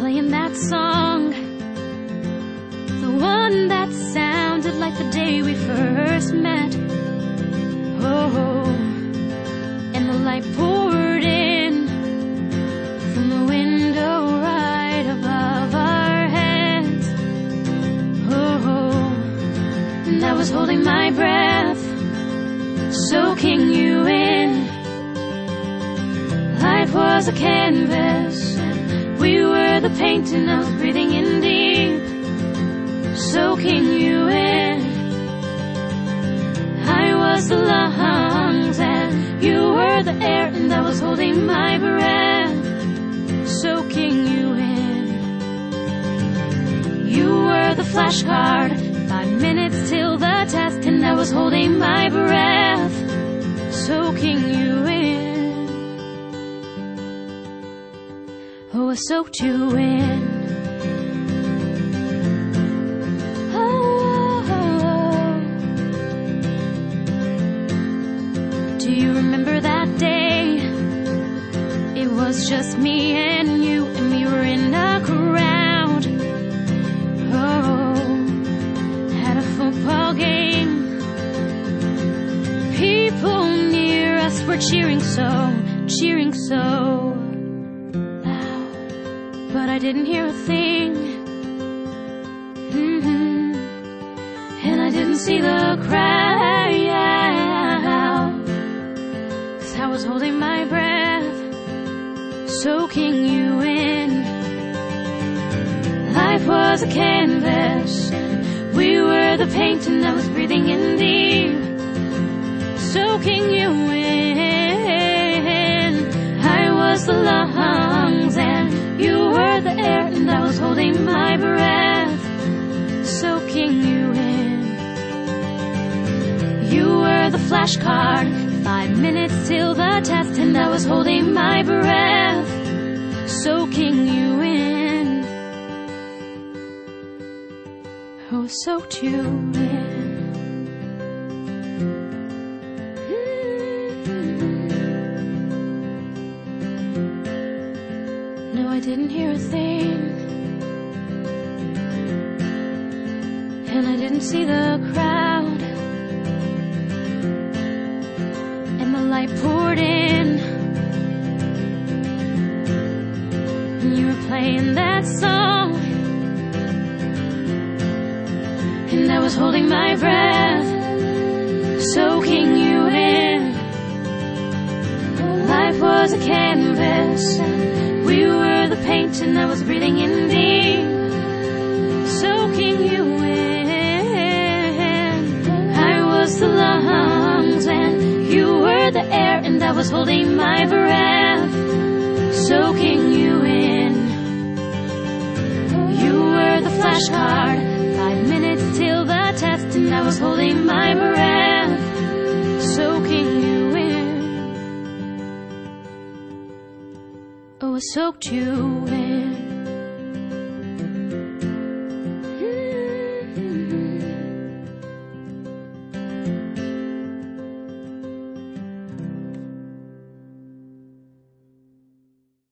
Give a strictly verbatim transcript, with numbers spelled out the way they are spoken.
playing that song, the one that sounded like the day we first met. Oh, and the light poured in from the window right above our heads. Oh, and I was holding my breath, soaking you in. Life was a canvas, and we were the painting. I was breathing in deep, soaking you in. I was the lungs, and you were the air, and I was holding my breath, soaking you in. You were the flashcard, five minutes till the test, and I was holding my breath, soaking you in. Oh, I soaked you in. Oh, do you remember that day? It was just me and you, and we were in a crowd. Oh, had a football game. People near us were cheering so, cheering so. But I didn't hear a thing, mm-hmm. And I didn't see the crowd, 'cause I was holding my breath, soaking you in. Life was a canvas, we were the paint, and I was breathing in deep, soaking you in. I was the lungs, and you were the air, and I was holding my breath, soaking you in. You were the flashcard, five minutes till the test, and I was holding my breath, soaking you in. Oh, soaked you in. No, I didn't hear a thing, and I didn't see the crowd, and the light poured in, and you were playing that song, and I was holding my breath, soaking you in. Life was a canvas, we were the paint, and I was breathing in deep, soaking you in. I was the lungs, and you were the air, and I was holding my breath, soaking you in. You were the flashcard, five minutes till the test, and I was holding my breath, soaking you in. Oh, I soaked you in.